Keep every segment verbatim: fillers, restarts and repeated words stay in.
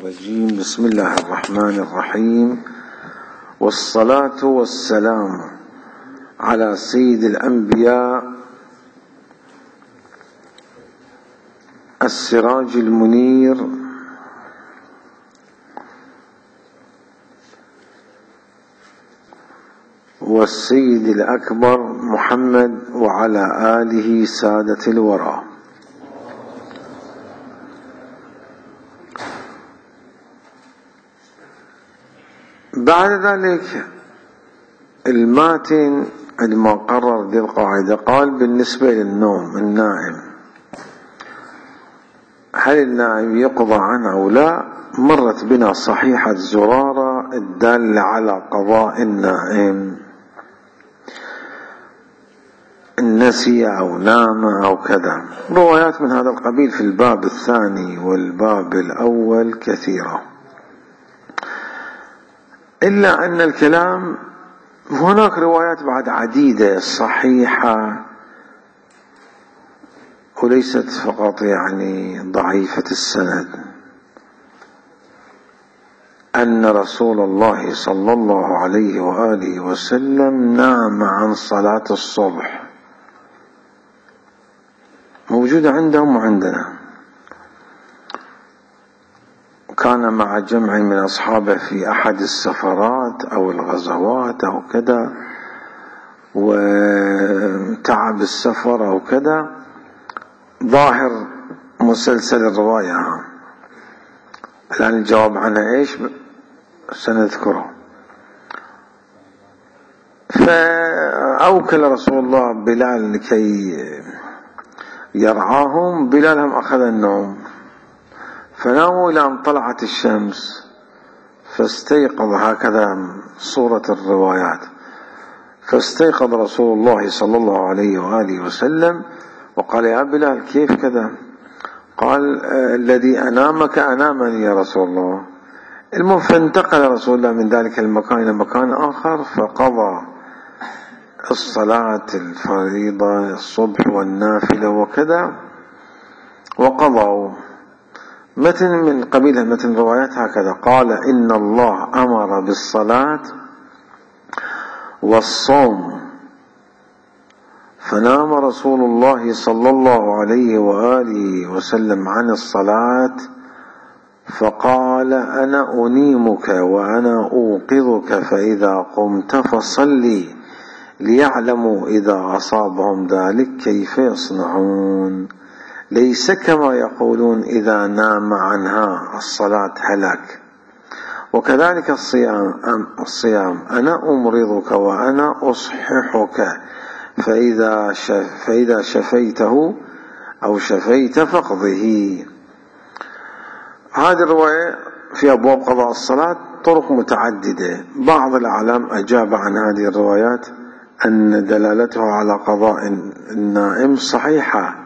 الرجيم. بسم الله الرحمن الرحيم، والصلاة والسلام على سيد الأنبياء السراج المنير والسيد الأكبر محمد وعلى آله سادة الورى. بعد ذلك الماتن عندما قرر ذي القاعدة قال بالنسبة للنوم النائم، هل النائم يقضى عنه أو لا؟ مرت بنا صحيحة زرارة الدالة على قضاء النائم، نسي أو نام أو كذا. روايات من هذا القبيل في الباب الثاني والباب الأول كثيرة، إلا أن الكلام هناك روايات بعد عديدة صحيحة وليست فقط يعني ضعيفة السند، أن رسول الله صلى الله عليه وآله وسلم نام عن صلاة الصبح، موجودة عندهم وعندنا. كان مع جمع من أصحابه في أحد السفرات أو الغزوات أو كذا، وتعب السفر أو كذا، ظاهر مسلسل الرواية. الآن الجواب عنها إيش سنذكره. فأوكل رسول الله بلال لكي يرعاهم، بلال هم أخذ النوم، فناموا إلى أن طلعت الشمس، فاستيقظ، هكذا صورة الروايات، فاستيقظ رسول الله صلى الله عليه وآله وسلم وقال: يا بلال كيف كذا؟ قال: الذي أنامك أنامني يا رسول الله. المهم فانتقل رسول الله من ذلك المكان إلى مكان آخر، فقضى الصلاة الفريضة الصبح والنافلة وكذا وقضوا. متن من قبيل متن روايات هكذا قال: إن الله أمر بالصلاة والصوم، فنام رسول الله صلى الله عليه وآله وسلم عن الصلاة، فقال: أنا أنيمك وأنا أوقظك، فإذا قمت فصلي، ليعلموا إذا أصابهم ذلك كيف يصنعون، ليس كما يقولون إذا نام عنها الصلاة هلك. وكذلك الصيام الصيام أنا أمرضك وأنا أصححك، فإذا فإذا شفيته أو شفيت فاقضه. هذه الرواية في أبواب قضاء الصلاة طرق متعددة. بعض الأعلام أجاب عن هذه الروايات أن دلالتها على قضاء النائم صحيحة.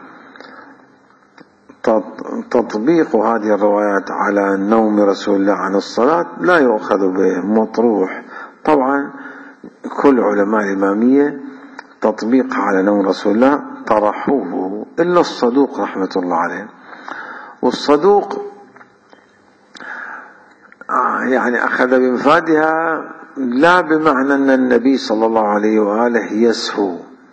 تطبيق هذه الروايات على نوم رسول الله عن الصلاة لا يؤخذ به، مطروح. طبعا كل علماء الإمامية تطبيق على نوم رسول الله طرحوه إلا الصدوق رحمة الله عليه. والصدوق يعني أخذ بمفادها، لا بمعنى أن النبي صلى الله عليه وآله يسهو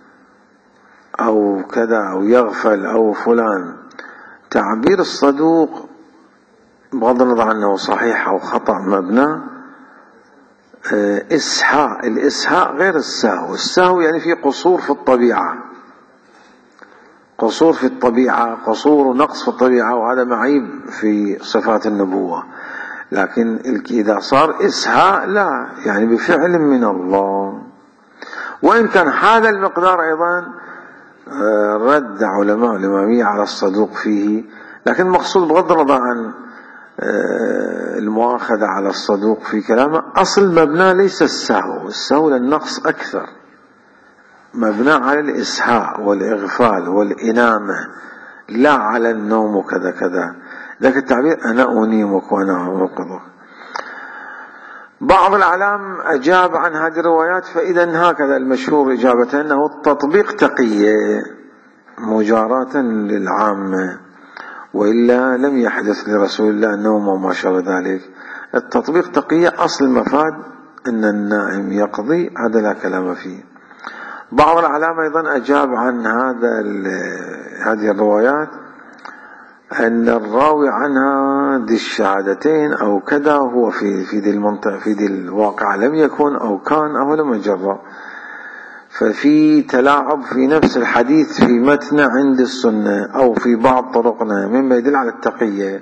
أو كذا أو يغفل أو فلان. تعبير الصدوق بغض النظر عنه صحيح أو خطأ مبنى، إسهاء. الإسهاء غير السهو. السهو يعني في قصور في الطبيعة، قصور في الطبيعة، قصور ونقص في الطبيعة، وهذا معيب في صفات النبوة. لكن إذا صار إسهاء لا، يعني بفعل من الله. وإن كان هذا المقدار أيضا رد علماء الإمامية على الصدوق فيه، لكن المقصود بغض النظر عن المؤاخذة على الصدوق في كلامه، أصل مبنى ليس السهو، السهو للنقص أكثر، مبنى على الإسهاء والإغفال والإنامة، لا على النوم وكذا كذا. ذاك التعبير أنا أنيمك وأنا أوقظك. بعض الأعلام أجاب عن هذه الروايات، فإذا هكذا المشهور إجابة أنه التطبيق تقية مجاراة للعامة، وإلا لم يحدث لرسول الله النوم وما شابه ذلك. التطبيق تقية أصل المفاد أن النائم يقضي، هذا لا كلام فيه. بعض العلامة أيضا أجاب عن هذا هذه الروايات أن الراوي عنها ذي الشهادتين أو كذا هو في في ذي المنطقة في ذي الواقع لم يكن أو كان أو لم يجرى، ففي تلاعب في نفس الحديث في متن عند السنة أو في بعض طرقنا مما يدل على التقية.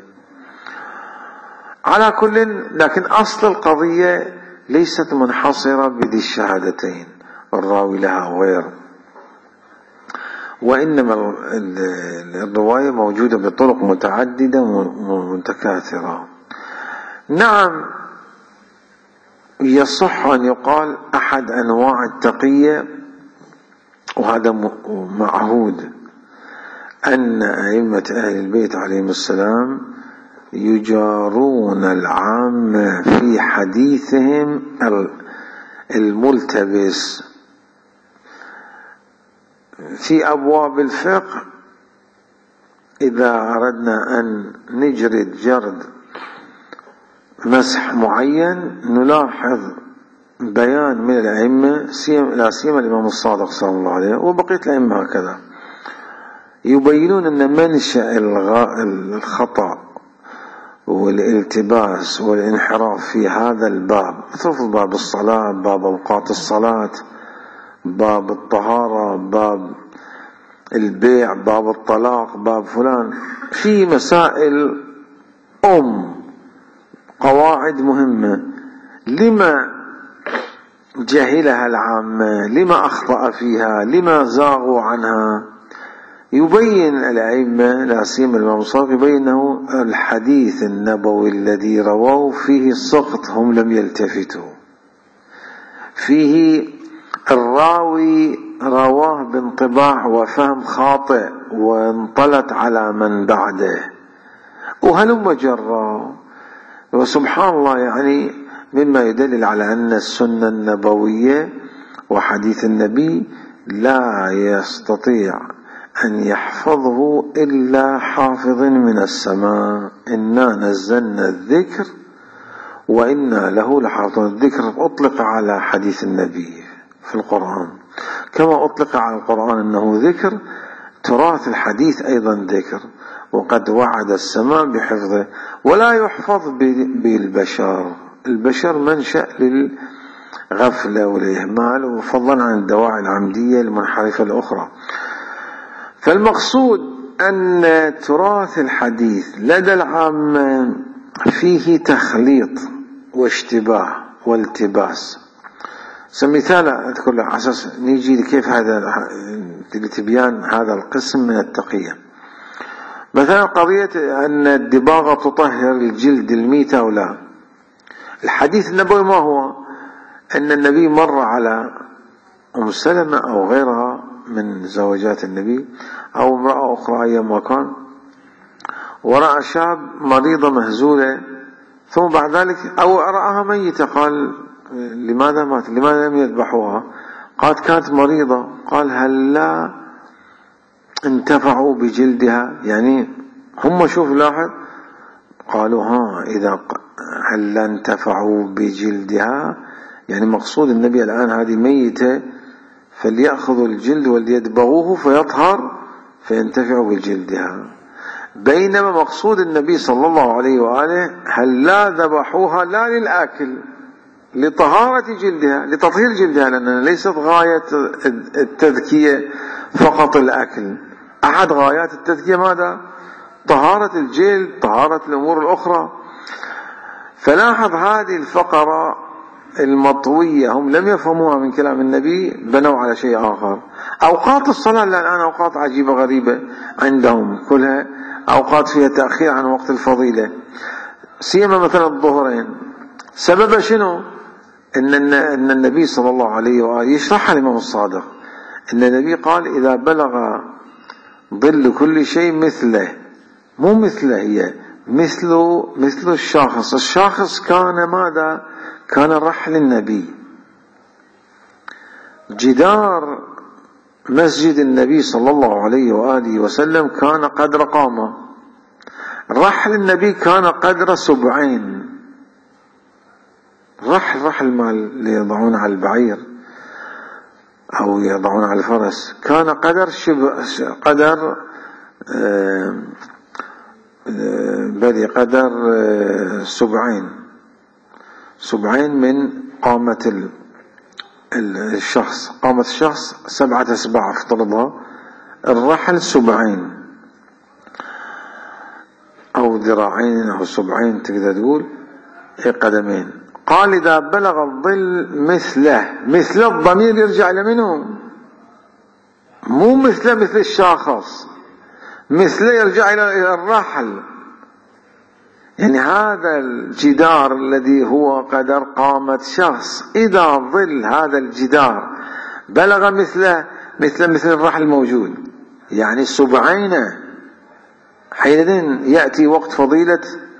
على كل، لكن أصل القضية ليست منحصرة بذي الشهادتين الراوي لها غير، وإنما الرواية موجودة بطرق متعددة ومتكاثرة. نعم يصح أن يقال أحد أنواع التقية، وهذا معهود، أن أئمة أهل البيت عليهم السلام يجارون العامة في حديثهم الملتبس في أبواب الفقه. إذا أردنا أن نجرد جرد مسح معين نلاحظ بيان من الأئمة، لا سيما الإمام الصادق صلى الله عليه وبقية الأئمة هكذا، يبينون أن منشأ الخطأ والالتباس والانحراف في هذا الباب، مثل باب الصلاة، باب أوقات الصلاة، باب الطهارة، باب البيع، باب الطلاق، باب فلان، في مسائل أم قواعد مهمة لما جهلها العامة، لما أخطأ فيها، لما زاغوا عنها. يبين الأئمة لا سيما الإمام الصادق يبين أنه الحديث النبوي الذي رواه فيه سقط، هم لم يلتفتوا فيه، الراوي رواه بانطباع وفهم خاطئ وانطلت على من بعده وهلم جرى. وسبحان الله، يعني مما يدلل على أن السنة النبوية وحديث النبي لا يستطيع أن يحفظه إلا حافظ من السماء. إنا نزلنا الذكر وإنا له لحافظون. الذكر أطلق على حديث النبي في القرآن، كما أطلق على القرآن أنه ذكر، تراث الحديث أيضا ذكر، وقد وعد السماء بحفظه. ولا يحفظ بالبشر، البشر منشأ للغفلة والإهمال، وفضلا عن الدواعي العمدية المنحرفة الأخرى. فالمقصود أن تراث الحديث لدى العامة فيه تخليط واشتباه والتباس. مثال أذكر على أساس نيجي لكيف هذا لتبيان هذا القسم من التقية. مثلا قضية أن الدباغة تطهر الجلد الميت أو لا. الحديث النبوي ما هو؟ أن النبي مر على أم سلمة أو غيرها من زوجات النبي أو امرأة أخرى أيما كان، ورأى شاب مريضة مهزولة، ثم بعد ذلك أو رآها ميتة، قال لماذا مات؟ لماذا لم يذبحوها؟ قالت كانت مريضة. قال هل لا انتفعوا بجلدها؟ يعني هم شوف لاحظ، قالوا ها إذا هل لا انتفعوا بجلدها، يعني مقصود النبي الآن هذه ميتة فليأخذوا الجلد وليدبغوه فيطهر فينتفعوا بجلدها. بينما مقصود النبي صلى الله عليه وآله هل لا ذبحوها لا للآكل، لطهارة جلدها، لتطهير جلدها، لأنها ليست غاية التذكية فقط الأكل. أحد غايات التذكية ماذا؟ طهارة الجلد، طهارة الأمور الأخرى. فلاحظ هذه الفقرة المطوية هم لم يفهموها من كلام النبي، بنوا على شيء آخر. أوقات الصلاة الآن أوقات عجيبة غريبة عندهم، كلها أوقات فيها تأخير عن وقت الفضيلة، سيما مثلا الظهرين. سبب شنو؟ إن إن النبي صلى الله عليه وآله يشرح الإمام الصادق إن النبي قال إذا بلغ ظل كل شيء مثله، مو مثله، هي مثل مثل الشاخص. الشاخص كان ماذا؟ كان رحل النبي. جدار مسجد النبي صلى الله عليه وآله وسلم كان قدر قامة، رحل النبي كان قدر سبعين. رحل رحل مال اللي يضعون على البعير أو يضعون على الفرس كان قدر شب قدر آه بدي قدر آه سبعين سبعين من قامة الشخص. قامة الشخص سبعة أسباع افترضها، الرحل سبعين أو ذراعين أو سبعين تقدر تقول قدمين. قال إذا بلغ الظل مثله، مثل الضمير يرجع إلى منه، مو مثل مثل الشاخص، مثل يرجع إلى الرحل. يعني هذا الجدار الذي هو قدر قامة شخص، إذا ظل هذا الجدار بلغ مثله مثل مثل الرحل الموجود، يعني سبعين، حينئذ يأتي وقت فضيلة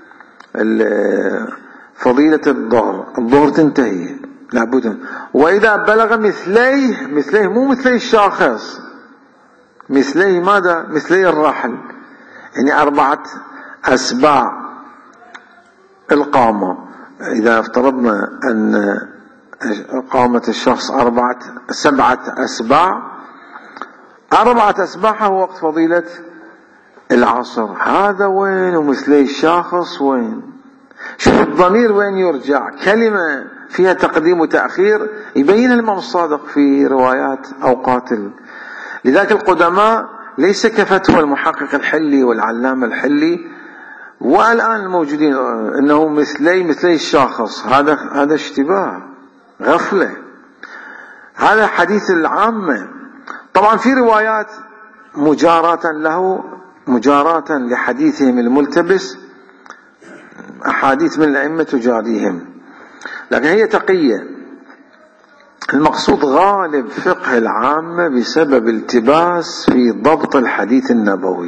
فضيلة الظهر، الظهر تنتهي لابد. وإذا بلغ مثليه، مثليه مو مثلي الشاخص، مثليه ماذا؟ مثلي الرحل، يعني أربعة أسباع القامة. إذا افترضنا أن قامة الشخص أربعة سبعة أسباع، أربعة أسباع هو وقت فضيلة العصر. هذا وين؟ ومثلي الشاخص وين؟ شوف الضمير وين يرجع، كلمة فيها تقديم وتأخير يبين الإمام الصادق في روايات أوقات. لذلك القدماء ليس كفتوى المحقق الحلي والعلامة الحلي والآن الموجودين انه مثلي مثلي الشاخص، هذا هذا اشتباه، غفلة. هذا حديث العامة. طبعا في روايات مجاراة له، مجاراة لحديثهم الملتبس، أحاديث من الأئمة تجاريهم، لكن هي تقية. المقصود غالب فقه العامة بسبب التباس في ضبط الحديث النبوي،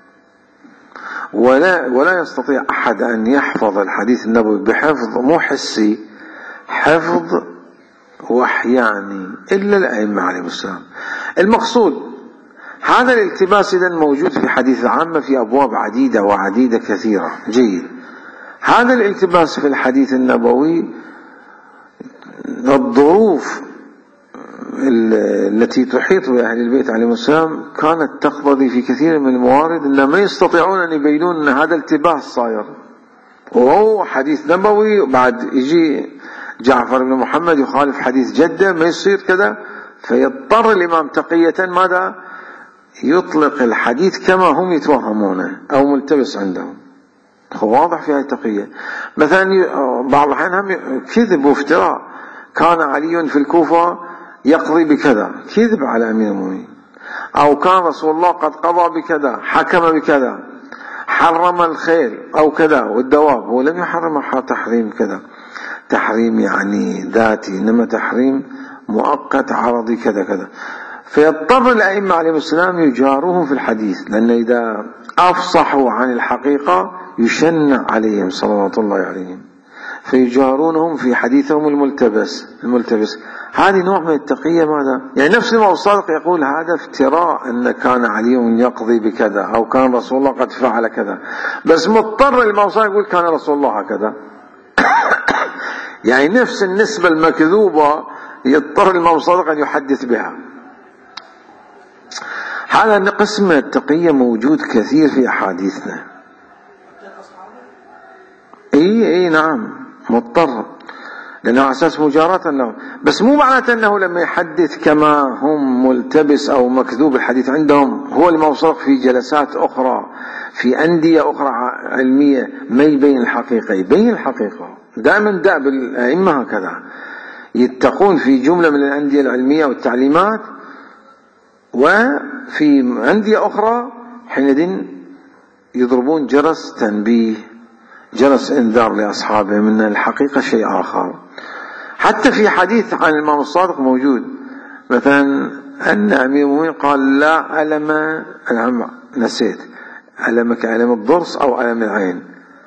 ولا ولا يستطيع أحد أن يحفظ الحديث النبوي بحفظ مو حسي، حفظ وحياني، إلا الأئمة عليهم السلام. المقصود هذا الالتباس إذن موجود في حديث العامة في أبواب عديدة وعديدة كثيرة. جيد. هذا الالتباس في الحديث النبوي، الظروف التي تحيط بأهل البيت عليهم السلام كانت تقتضي في كثير من الموارد أن ما يستطيعون أن يبينون أن هذا التباس صاير، وهو حديث نبوي، وبعد يجي جعفر بن محمد يخالف حديث جده، ما يصير كذا، فيضطر الإمام تقية ماذا؟ يطلق الحديث كما هم يتوهمونه أو ملتبس عندهم. هو واضح في هذه التقية. مثلا بعض الأحيان هم كذب وافتراء، كان علي في الكوفة يقضي بكذا، كذب على أمير المؤمنين، أو كان رسول الله قد قضى بكذا، حكم بكذا، حرم الخيل أو كذا والدواب، هو لم يحرم تحريم كذا، تحريم يعني ذاتي، إنما تحريم مؤقت عرضي كذا كذا. فيضطر الأئمة عليهم السلام يجاروهم في الحديث، لأن إذا أفصحوا عن الحقيقة يشنع عليهم صلوات الله عليهم، فيجارونهم في حديثهم الملتبس الملتبس هذه نوع من التقية. ماذا؟ يعني نفس الإمام الصادق يقول هذا افتراء أن كان علي يقضي بكذا أو كان رسول الله قد فعل كذا، بس مضطر الإمام الصادق يقول كان رسول الله هكذا. يعني نفس النسبة المكذوبة يضطر الإمام الصادق أن يحدث بها. هذا قسم التقية موجود كثير في أحاديثنا. اي اي نعم مضطر، لأنه على أساس مجاراة له، بس مو معناته أنه لما يحدث كما هم ملتبس أو مكذوب الحديث عندهم هو الإمام الصادق في جلسات أخرى في أندية أخرى علمية ما يبين الحقيقة. يبين الحقيقة دائما، دأب الأئمة هكذا، يتقون في جملة من الأندية العلمية والتعليمات، وفي أندية أخرى حينئذ يضربون جرس تنبيه، جرس انذار لأصحابهم من الحقيقة شيء آخر. حتى في حديث عن الإمام الصادق موجود، مثلا أن أمير المؤمنين قال لا ألم، أنا نسيت، ألمك ألم الضرس أو ألم العين،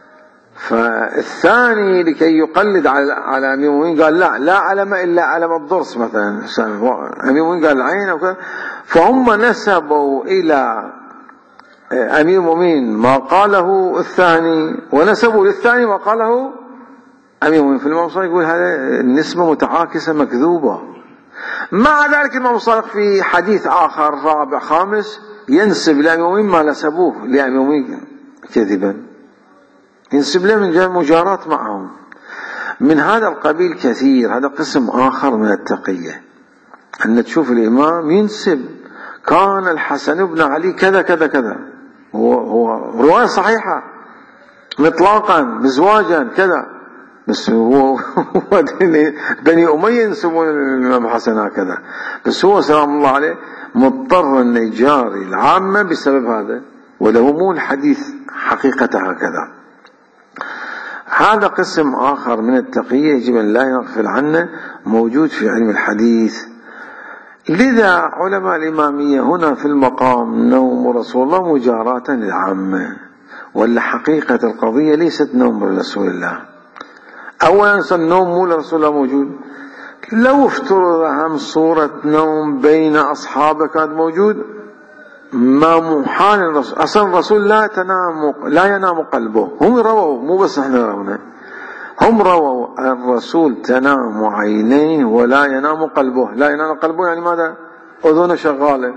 فالثاني لكي يقلد على على أمير المؤمنين قال لا لا ألم إلا ألم الضرس مثلا، أمير المؤمنين قال العين أو كذا. فهم نسبوا إلى أمير المؤمنين ما قاله الثاني، ونسبوا للثاني ما قاله أمير المؤمنين. في الإمام الصادق يقول هذا النسبة متعاكسة مكذوبة. مع ذلك الإمام الصادق في حديث آخر رابع خامس ينسب لأمير المؤمنين ما نسبوه لأمير المؤمنين كذبا، ينسب له من جهة مجاراة معهم. من هذا القبيل كثير. هذا قسم آخر من التقية، أن تشوف الإمام ينسب كان الحسن بن علي كذا كذا كذا، هو, هو رواية صحيحة مطلقا مزواجا كذا، بس هو بني أمية ينسبون الإمام الحسن هكذا، بس هو سلام الله عليه مضطر أن يجاري العامة بسبب هذا، ولو مو الحديث حقيقة هكذا. هذا قسم آخر من التقية يجب أن لا يغفل عنه، موجود في علم الحديث. لذا علماء الإمامية هنا في المقام نوم رسول الله مجاراة للعامة، ولا حقيقة القضية ليست نوم رسول الله. أولا النوم مو لرسول الله موجود، لو افترض هم صورة نوم بين أصحابه كان موجود، ما محال الرسول أصلا الرسول لا تنام لا ينام قلبه. هم رووا، مو بس احنا رونا، هم رووا الرسول تنام عينيه ولا ينام قلبه. لا ينام قلبه يعني ماذا؟ أذنه شغالة.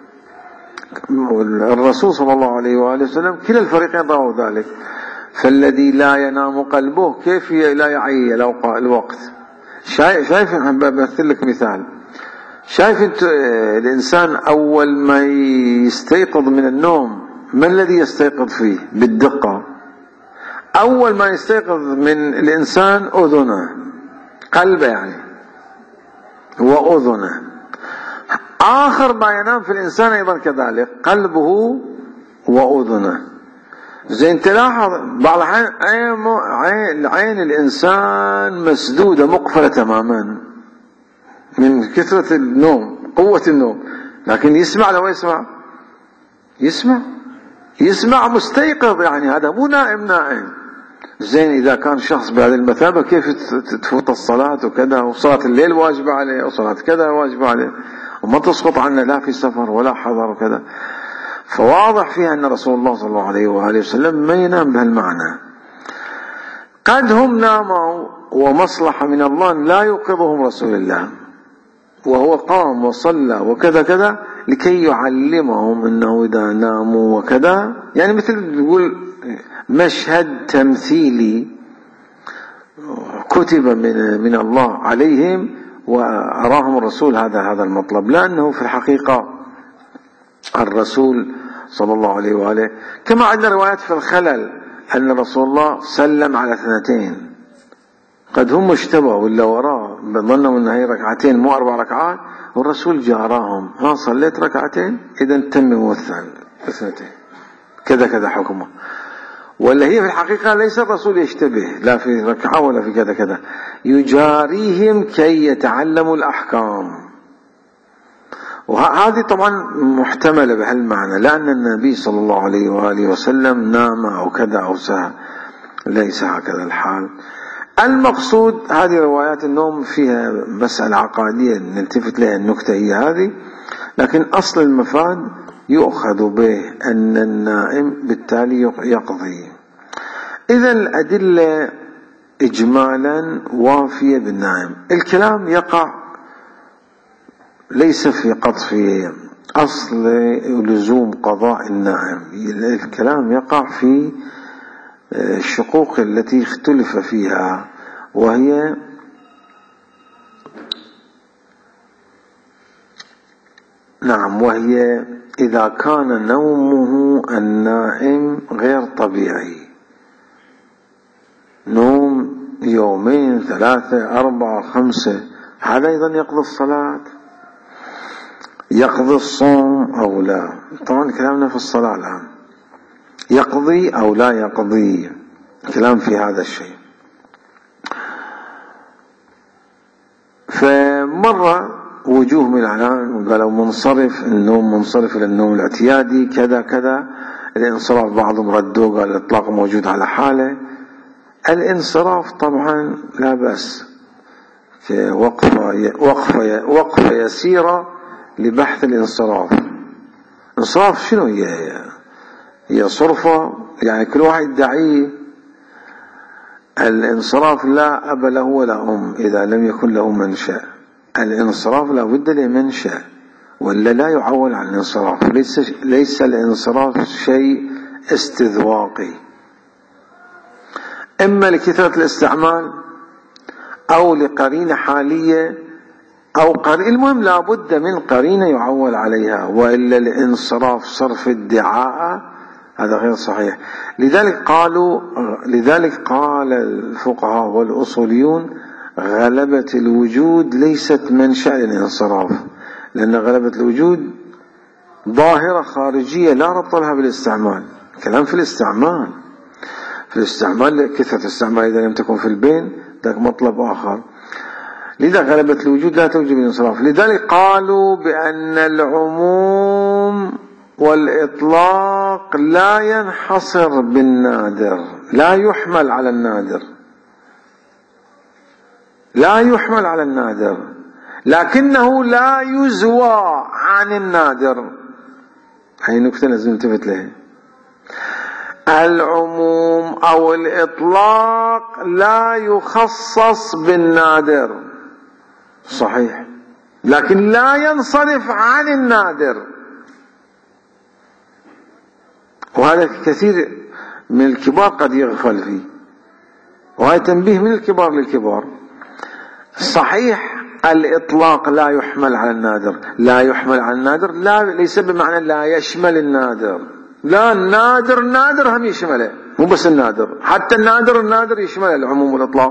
الرسول صلى الله عليه وآله وسلم كلا الفريقين رووا ذلك. فالذي لا ينام قلبه كيف لا يعي الوقت؟ شايف؟ بمثل لك مثال. شايف انت الإنسان أول ما يستيقظ من النوم ما الذي يستيقظ فيه بالدقة؟ أول ما يستيقظ من الإنسان أذنه، قلبه يعني وأذنه. آخر ما ينام في الإنسان أيضا كذلك قلبه وأذنه. زين تلاحظ بعض الأحيان عين, عين الإنسان مسدودة مقفلة تماما من كثرة النوم، قوة النوم، لكن يسمع لو يسمع يسمع يسمع مستيقظ، يعني هذا مو نائم نائم. زين إذا كان شخص بهذه المثابة كيف تفوت الصلاة وكذا، وصلاة الليل واجبة عليه وصلاة كذا واجبة عليه، وما تسقط عنه لا في سفر ولا حضر وكذا. فواضح فيها أن رسول الله صلى الله عليه وآله وسلم ما ينام بهالمعنى. قد هم ناموا ومصلحة من الله لا يوقظهم رسول الله، وهو قام وصلى وكذا كذا لكي يعلمهم أنه إذا ناموا وكذا، يعني مثل يقول مشهد تمثيلي كتب من من الله عليهم وأراهم الرسول هذا هذا المطلب، لأنه في الحقيقة الرسول صلى الله عليه وآله كما عندنا روايات في الخلل أن رسول الله سلم على اثنتين، قد هم اشتبهوا ولا وراه ظنوا أن هي ركعتين مو أربع ركعات، والرسول جاراهم ها صليت ركعتين إذا تمموا الثاني اثنتين كذا كذا حكمه. ولا هي في الحقيقة ليس الرسول يشتبه لا في ركعة ولا في كذا كذا، يجاريهم كي يتعلموا الأحكام. وهذه طبعا محتملة بهالمعنى، لأن النبي صلى الله عليه وآله وسلم نام أو كذا أو سهى، ليس هكذا الحال. المقصود هذه روايات النوم فيها مسألة عقادية نلتفت لها، النكتة هي هذه، لكن أصل المفاد يؤخذ به أن النائم بالتالي يقضي. إذا الأدلة إجمالا وافية بالنائم. الكلام يقع ليس في قطف أصل لزوم قضاء النائم، الكلام يقع في الشقوق التي اختلف فيها، وهي نعم وهي إذا كان نومه النائم غير طبيعي، نوم يومين ثلاثة أربعة خمسة، هذا أيضا يقضي الصلاة يقضي الصوم أو لا؟ طبعا كلامنا في الصلاة الآن، يقضي أو لا يقضي، كلام في هذا الشيء. فمرة وجوه من العنان قالوا منصرف، النوم منصرف إلى النوم الاعتيادي كذا كذا، الانصراف بعضهم ردوه قال الإطلاق موجود على حاله. الانصراف طبعا لا بأس، وقفة وقفة وقفة يسيرة لبحث الانصراف. انصراف شنو هي؟ هي صرفة، يعني كل واحد يدعيه الانصراف لا أب له ولا أم إذا لم يكن له منشأ. الانصراف لا بد له منشأ ولا لا يعول عن الانصراف. ليس, ليس الانصراف شيء استذواقي، إما لكثرة الاستعمال أو لقرينة حالية أو قرينة، المهم لا بد من قرينة يعول عليها، وإلا الانصراف صرف ادعاء هذا غير صحيح. لذلك قالوا لذلك قال الفقهاء والأصوليون غلبة الوجود ليست منشأ للانصراف، لأن غلبة الوجود ظاهرة خارجية لا ربط لها بالاستعمال. كلام في الاستعمال في الاستعمال كثرة الاستعمال إذا لم تكن في البين ذاك مطلب آخر. لذا غلبة الوجود لا توجب الانصراف. لذلك قالوا بأن العموم والإطلاق لا ينحصر بالنادر، لا يحمل على النادر لا يحمل على النادر لكنه لا يزوى عن النادر. هاي نكتة لازم نلتفت لها. العموم أو الإطلاق لا يخصص بالنادر صحيح، لكن لا ينصرف عن النادر. وهذا كثير من الكبار قد يغفل فيه، وهذا تنبيه من الكبار للكبار. صحيح الإطلاق لا يحمل على النادر، لا يحمل على النادر لا ليس بمعنى لا يشمل النادر، لا النادر نادر هم يشمله، مو بس النادر، حتى النادر النادر يشمل العموم والإطلاق.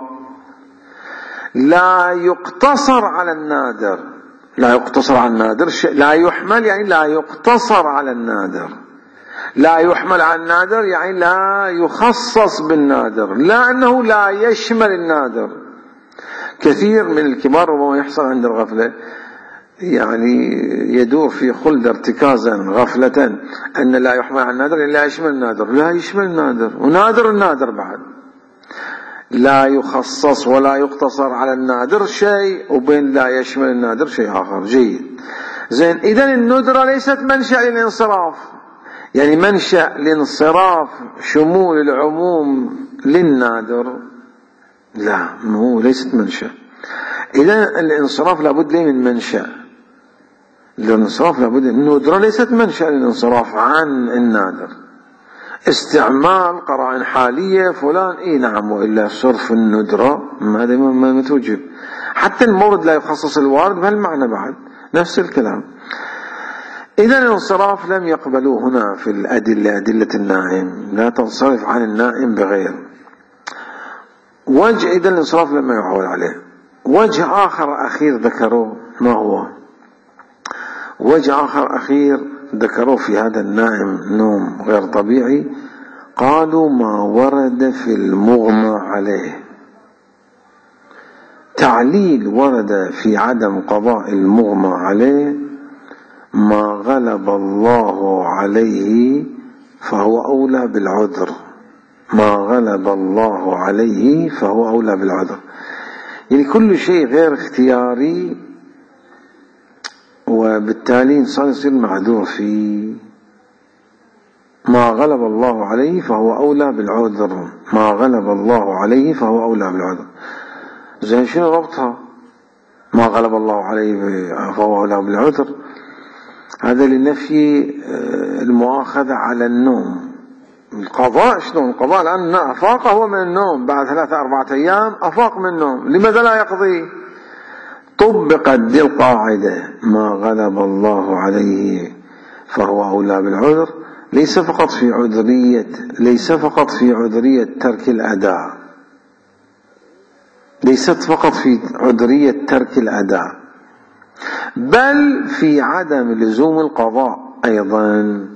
لا يقتصر على النادر، لا يقتصر على النادر، لا يحمل يعني لا يقتصر على النادر، لا يحمل على النادر يعني لا يخصص بالنادر، لا أنه لا يشمل النادر. كثير من الكبار ربما يحصل عند الغفلة، يعني يدور في خلد ارتكازا غفلة أن لا يحمل على النادر يعني لا يشمل النادر، لا يشمل النادر، ونادر النادر بعد. لا يخصص ولا يقتصر على النادر شيء، وبين لا يشمل النادر شيء آخر. جيد زين. إذن الندرة ليست منشأ للانصراف، يعني منشأ لانصراف شمول العموم للنادر لا، هو ليست منشأ. إذن الانصراف لابد له من منشأ. الانصراف لابد، الندرة ليست منشأ للانصراف عن النادر. استعمال قرائن حالية فلان اي نعم، وإلا صرف الندرة هذا ما توجب. حتى المورد لا يخصص الوارد بهالمعنى بعد نفس الكلام. إذا الانصراف لم يقبلوه هنا في الأدلة، أدلة النائم لا تنصرف عن النائم بغير وجه. إذا الانصراف لما يعول عليه. وجه آخر أخير ذكروه، ما هو وجه آخر أخير ذكروه في هذا النائم نوم غير طبيعي؟ قالوا ما ورد في المغمى عليه. تعليل ورد في عدم قضاء المغمى عليه ما غلب الله عليه فهو أولى بالعذر. ما غلب الله عليه فهو أولى بالعذر، يعني كل شيء غير اختياري وبالتالي إنسان يصير معذور فيه. ما غلب الله عليه فهو أولى بالعذر، ما غلب الله عليه فهو أولى بالعذر. زين شنو ربطها؟ ما غلب الله عليه فهو أولى بالعذر هذا لنفي المؤاخذة على النوم. القضاء شنو؟ القضاء الآن أفاق هو من النوم بعد ثلاثة أربعة أيام، أفاق من النوم، لماذا لا يقضي؟ طبقت دي القاعدة ما غلب الله عليه فهو أولى بالعذر، ليس فقط في عذرية ليس فقط في عذرية ترك الأداء ليست فقط في عذرية ترك الأداء بل في عدم لزوم القضاء أيضا.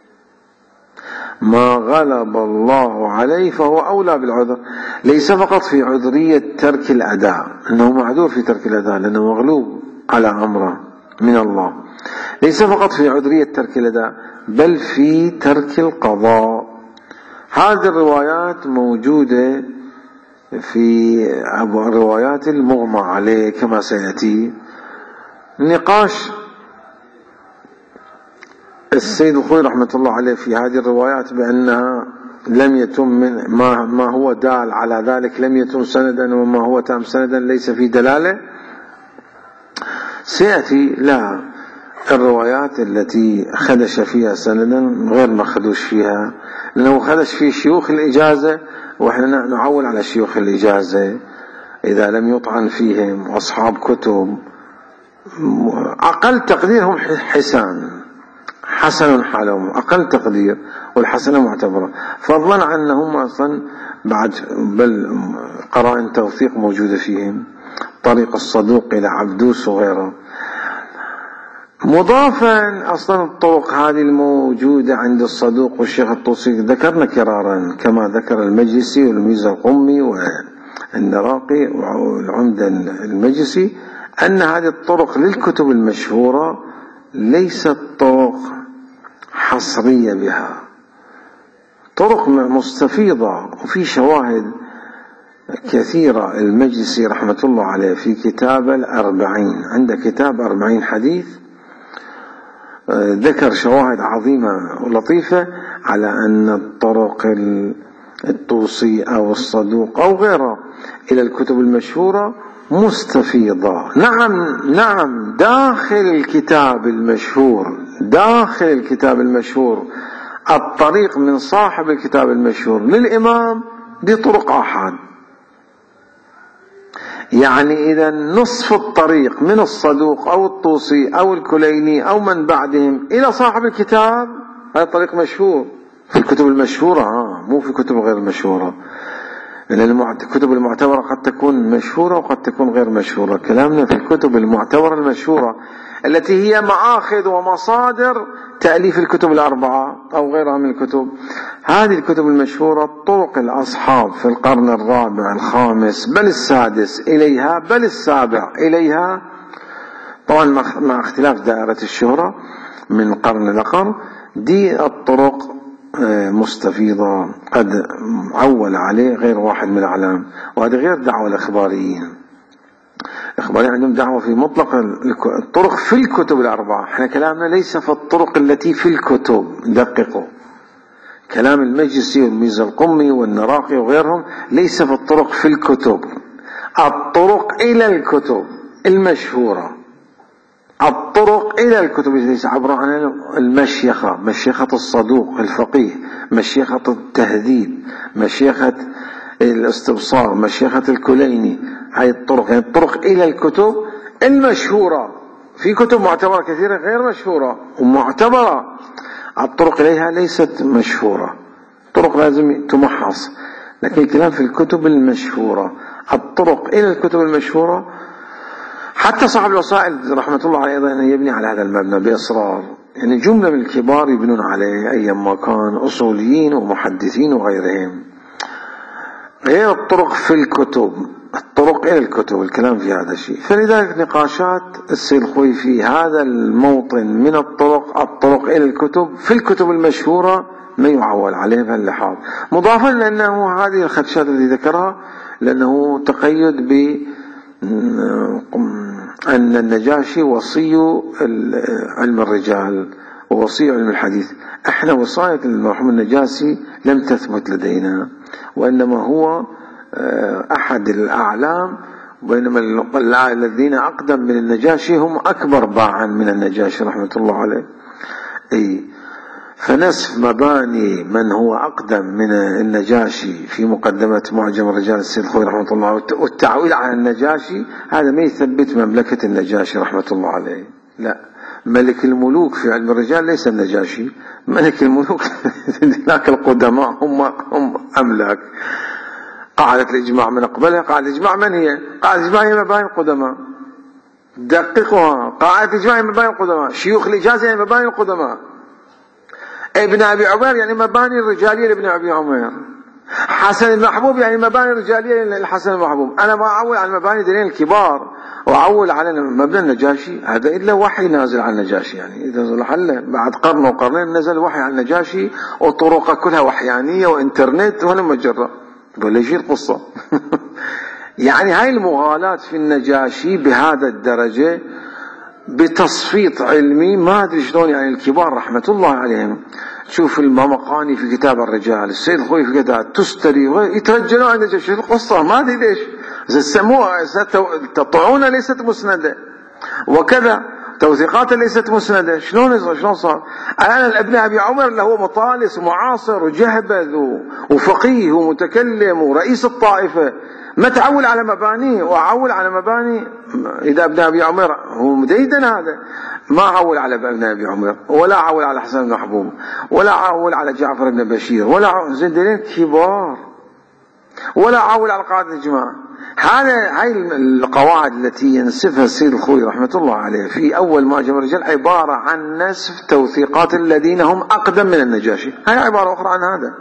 ما غلب الله عليه فهو أولى بالعذر، ليس فقط في عذرية ترك الأداء، أنه معذور في ترك الأداء لأنه مغلوب على أمره من الله، ليس فقط في عذرية ترك الأداء بل في ترك القضاء. هذه الروايات موجودة في روايات المغمى عليه كما سيأتي. نقاش السيد الخوئي رحمة الله عليه في هذه الروايات بأنها لم يتم من ما, ما هو دال على ذلك لم يتم سندا، وما هو تام سندا ليس في دلالة. سيأتي لا الروايات التي خدش فيها سندا غير ما خدوش فيها، لأنه خدش في شيوخ الإجازة، وإحنا نعول على شيوخ الإجازة إذا لم يطعن فيهم أصحاب كتب أقل تقديرهم حسان حسن حالهم أقل تقدير، والحسنة معتبرة، فضلا عن أنهم أصلا بعد بل قرائن توثيق موجودة فيهم، طريق الصدوق إلى عبدوس وغيره. مضافا أصلا الطرق هذه الموجودة عند الصدوق والشيخ الطوسي ذكرنا كرارا، كما ذكر المجلسي والميزة القمي والنراقي والعمدة المجلسي، أن هذه الطرق للكتب المشهورة ليست طرق حصرية بها، طرق مستفيضة وفي شواهد كثيرة. المجلسي رحمة الله عليه في كتاب الأربعين، عنده كتاب أربعين حديث، ذكر شواهد عظيمة ولطيفة على أن الطرق الطوسي أو الصدوق أو غيره إلى الكتب المشهورة مستفيضة. نعم نعم داخل الكتاب المشهور داخل الكتاب المشهور الطريق من صاحب الكتاب المشهور للإمام دي طرق آحاد، يعني إذا نصف الطريق من الصدوق أو الطوسي أو الكليني أو من بعدهم إلى صاحب الكتاب هذا طريق مشهور في الكتب المشهورة، ها مو في كتب غير مشهورة، لأن الكتب المعتبرة قد تكون مشهورة وقد تكون غير مشهورة. كلامنا في الكتب المعتبرة المشهورة التي هي مآخذ ومصادر تأليف الكتب الأربعة أو غيرها من الكتب. هذه الكتب المشهورة طرق الأصحاب في القرن الرابع الخامس بل السادس إليها بل السابع إليها، طبعا مع اختلاف دائرة الشهرة من قرن إلى قرن، دي الطرق مستفيضة قد عول عليه غير واحد من الأعلام. وهذا غير دعوة الإخباريين، الإخباريين عندهم دعوة في مطلق الطرق في الكتب الأربعة، احنا كلامنا ليس في الطرق التي في الكتب، دققوا كلام المجلسي والميزة القمي والنراقي وغيرهم ليس في الطرق في الكتب، الطرق إلى الكتب المشهورة، الطرق إلى الكتب ليس عبر عن المشيخة، مشيخة الصدوق الفقيه، مشيخة التهذيب، مشيخة الاستبصار، مشيخة الكليني، هاي الطرق يعني الطرق إلى الكتب المشهورة. في كتب معتبرة كثيرة غير مشهورة ومعتبرة، الطرق إليها ليست مشهورة، طرق لازم تمحص، لكن الكلام في الكتب المشهورة، الطرق إلى الكتب المشهورة. حتى صاحب الوسائل رحمة الله عليه أيضا يبني على هذا المبنى بإصرار، يعني جملة من الكبار يبنون عليه أيام ما كان أصوليين ومحدثين وغيرهم، غير الطرق في الكتب، الطرق إلى الكتب الكلام في هذا الشيء. فلذلك نقاشات السيد الخوئي في هذا الموطن من الطرق الطرق إلى الكتب في الكتب المشهورة ما يعول عليه فاللحاظ، مضافا لأنه هذه الخدشات التي ذكرها لأنه تقيد ب أن النجاشي وصي علم الرجال ووصي علم الحديث. احنا وصاية المرحوم النجاشي لم تثبت لدينا، وإنما هو أحد الأعلام، وإنما الذين أقدم من النجاشي هم أكبر باعا من النجاشي رحمة الله عليه. أي فنسف مباني من هو أقدم من النجاشي في مقدمة معجم الرجال السيد الخوئي رحمة الله عليه والتعويل على النجاشي، هذا ما يثبت مملكة النجاشي رحمة الله عليه. لا، ملك الملوك في علم الرجال ليس النجاشي، ملك الملوك ذاك القدماء هم هم أملاك. قاعدة الإجماع من أقبلها، قاعدة الإجماع من هي؟ قاعدة الإجماع هي مباني القدماء، دققوها، قاعدة الإجماع هي مباني القدماء، شيوخ الإجازة هي مباني القدماء، ابن أبي عمر يعني مباني الرجالية لابن أبي عمر، حسن المحبوب يعني مباني الرجالية للحسن المحبوب. أنا ما أعول على المباني دلين الكبار وأعول على مبنى النجاشي، هذا إلا وحي نازل على النجاشي، يعني إذا لحل بعد قرن وقرنين نزل وحي على النجاشي وطرقه كلها وحيانية وإنترنت ولا مجرة، ولا يجي القصة يعني هاي المغالاة في النجاشي بهذا الدرجة بتصفيط علمي ما أدري شلون، يعني الكبار رحمة الله عليهم، شوف المامقاني في كتاب الرجال، السيد الخوي في كتاب تستري، يترجلون عند شوف القصة ما أدري ليش سموها تطعون ليست مسندة، وكذا توثيقات ليست مسندة. شلون شلون صار؟ الآن الابن أبي عمر اللي هو مطالس ومعاصر وجهبذ وفقيه ومتكلم ورئيس الطائفة، ما تعول على مبانيه، وعول على مباني. إذا ابن أبي عمر هو مديدن هذا، ما عول على ابن أبي عمر، ولا عول على حسن بن محبوب، ولا عول على جعفر بن بشير، ولا عول زين دليل كبار، ولا عول على قاعدة الجماعة. هذا هاي القواعد التي ينسفها السيد الخوي رحمة الله عليه في أول معجم الرجال عبارة عن نسف توثيقات الذين هم أقدم من النجاشي، هاي عبارة أخرى عن هذا،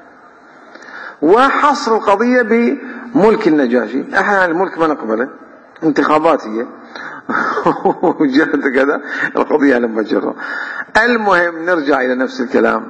وحصر القضية بملك النجاشي. احنا الملك ما نقبله، انتخاباتية وجهة كذا، القضية لما جرى. المهم نرجع إلى نفس الكلام،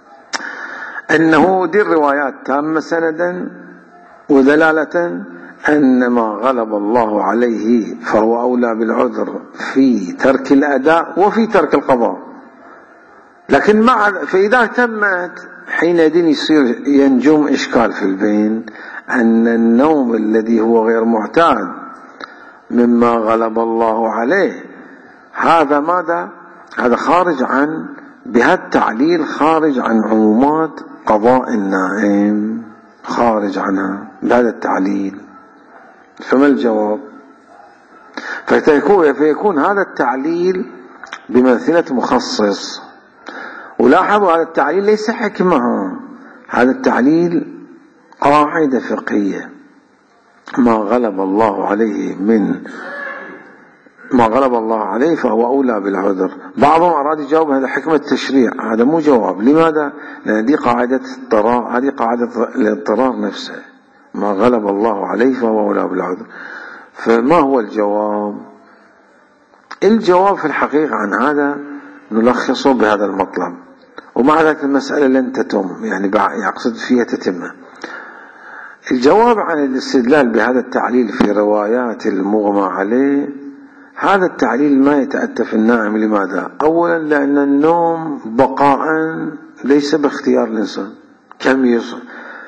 أنه دي الروايات تامة سندا ودلالة أن ما غلب الله عليه فهو أولى بالعذر في ترك الأداء وفي ترك القضاء. لكن مع فإذا تمت حينئذ يصير ينجم إشكال في البين، أن النوم الذي هو غير معتاد مما غلب الله عليه هذا ماذا؟ هذا خارج عن، بهذا التعليل خارج عن عمومات قضاء النائم، خارج عنها بهذا التعليل. فما الجواب؟ فيكون, فيكون هذا التعليل بمثلة مخصص. ولاحظوا هذا التعليل ليس حكمة، هذا التعليل قاعدة فقهية، ما غلب الله عليه من ما غلب الله عليه فهو أولى بالعذر. بعضهم أراد يجاوب هذا حكمة التشريع، هذا مو جواب. لماذا؟ لأن دي قاعدة اضطرار، هذه قاعدة الاضطرار نفسه، ما غلب الله عليه فهو أولى بالعذر. فما هو الجواب؟ الجواب في الحقيقة عن هذا نلخصه بهذا المطلب، ومع ذلك المسألة لن تتم، يعني يقصد فيها تتمة. الجواب عن الاستدلال بهذا التعليل في روايات المغمى عليه، هذا التعليل ما يتأتى في النائم. لماذا؟ أولا لأن النوم بقاء ليس باختيار الإنسان، كم يصل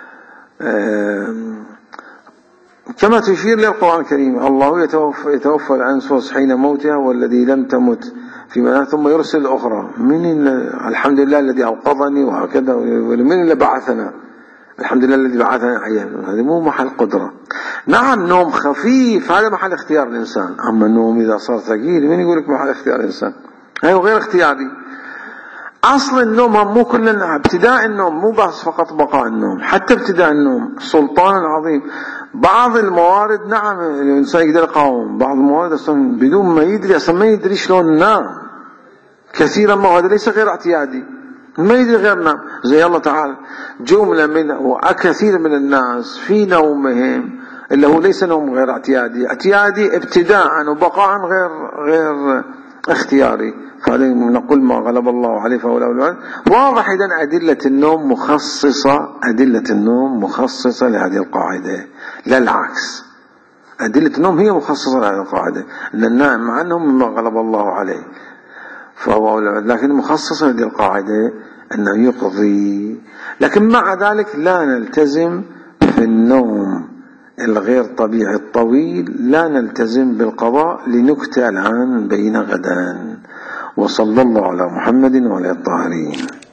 كما تشير للقرآن الكريم، الله يتوفى, يتوفى الأنفس حين موتها والذي لم تمت في منام ثم يرسل الأخرى. من الحمد لله الذي أوقظني وهكذا، ومن اللي بعثنا؟ الحمد لله الذي بعثنا حيا. هذا مو محل قدرة. نعم نوم خفيف هذا محل اختيار الإنسان، أما النوم إذا صار ثقيل من يقول لك محل اختيار الإنسان؟ هذا غير اختياري. أصل النوم مو كلنا، ابتداء النوم مو بس فقط بقاء النوم، حتى ابتداء النوم سلطان عظيم. بعض الموارد نعم الإنسان يقدر يقاوم، بعض الموارد أصلا بدون ما يدري، أصلا ما يدري شلون نام كثيرا ما، هذا ليس غير اعتيادي، ما يدري غير نام. زي الله تعالى جملة من وكثير من الناس في نومهم اللي هو ليس نوم غير اعتيادي، اعتيادي ابتداء وبقاء غير غير اختياري. فهذا نقول ما غلب الله عليه فهو أولى بالعذر. واضح إذن أدلة النوم مخصصة، أدلة النوم مخصصة لهذه القاعدة، لا العكس. أدلة النوم هي مخصصة لهذه القاعدة، أن النائم مع أنه مما غلب الله عليه فهو أولى بالعذر، لكن مخصصة لهذه القاعدة أنه يقضي. لكن مع ذلك لا نلتزم في النوم الغير طبيعي الطويل، لا نلتزم بالقضاء لنكتة الآن بين غدا. وصلى الله على محمد وعلى الطاهرين.